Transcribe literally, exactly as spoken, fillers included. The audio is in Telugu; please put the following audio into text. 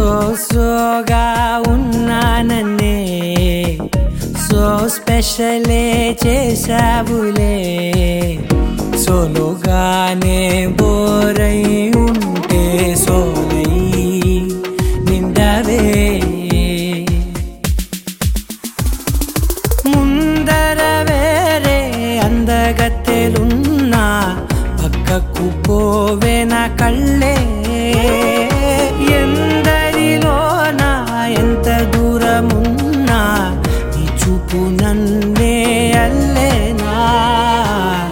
సో సోగా ఉన్నానన్నే సో స్పెషలే చేసావులే సోలోగానే బోరై ఉంటే సోలై నిండవే ముందర వేరే అందగత్తెలున్నా పక్కకు పోవే నా కళ్ళే